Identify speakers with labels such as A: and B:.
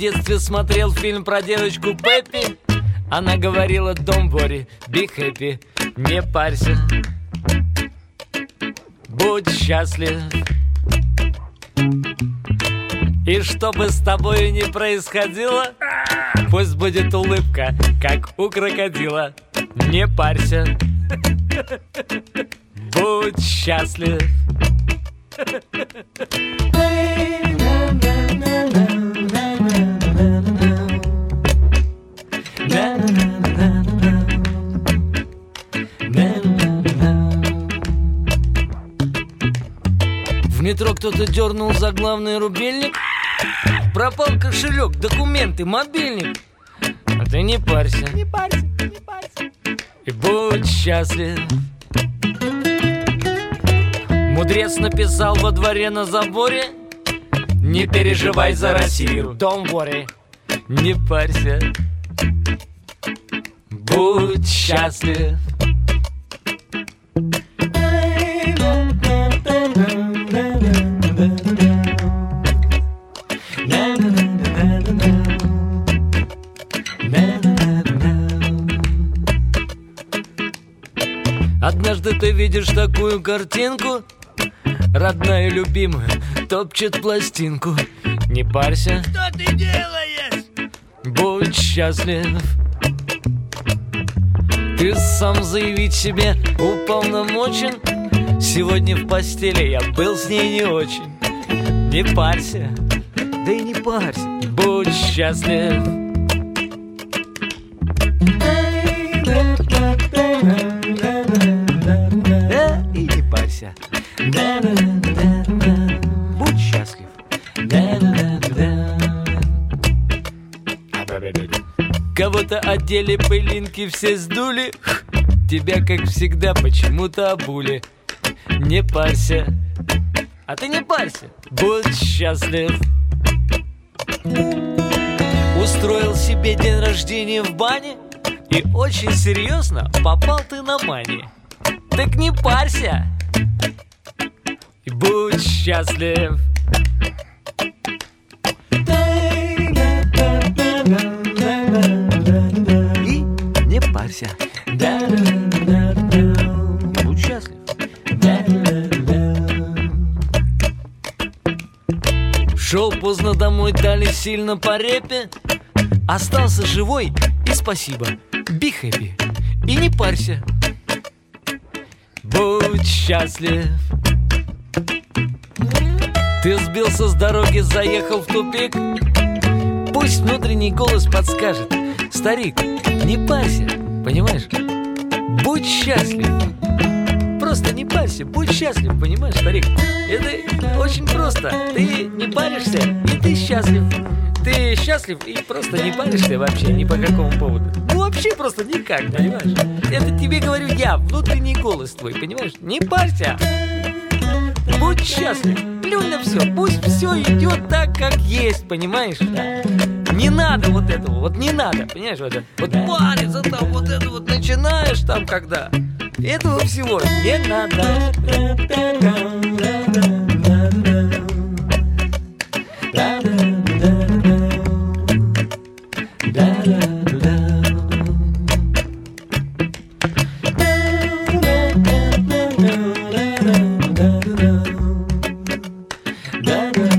A: детстве смотрел фильм про девочку Пеппи. Она говорила: don't worry, be happy. Не парься, будь счастлив. И что бы с тобой ни происходило, пусть будет улыбка, как у крокодила. Не парься, будь счастлив. В метро кто-то дернул за главный рубильник. Пропал кошелек, документы, мобильник. А ты не парься, не парься, не парься, и будь счастлив. Мудрец написал во дворе на заборе: не переживай за Россию, don't worry. Не парься, будь счастлив. Однажды ты видишь такую картинку: родная любимая топчет пластинку. Не парься,
B: что ты делаешь?
A: Будь счастлив. Ты сам заявить себе уполномочен: сегодня в постели я был с ней не очень. Не парься, да и не парься, будь счастлив. И не парься, будь счастлив. Кого-то одели, пылинки все сдули, тебя, как всегда, почему-то обули. Не парься, а ты не парься, будь счастлив. Устроил себе день рождения в бане, и очень серьезно попал ты на мани. Так не парься и будь счастлив. И не парься, будь счастлив. Шел поздно домой, дали сильно по репе. Остался живой, и спасибо. Be happy и не парься, будь счастлив. Ты сбился с дороги, заехал в тупик. Пусть внутренний голос подскажет: старик, не парься, понимаешь? Будь счастлив. Просто не парься, будь счастлив, понимаешь, старик? Это очень просто. Ты не паришься, и ты счастлив. Ты счастлив и просто не паришься вообще ни по какому поводу. Ну вообще просто никак, понимаешь? Это тебе говорю я, внутренний голос твой, понимаешь? Не парься, будь счастлив. Плюнь на все, пусть все идет так, как есть, понимаешь? Не надо вот этого, вот не надо, понимаешь? Вот париться там, вот это вот начинаешь там, когда. Этого всего не надо. Да.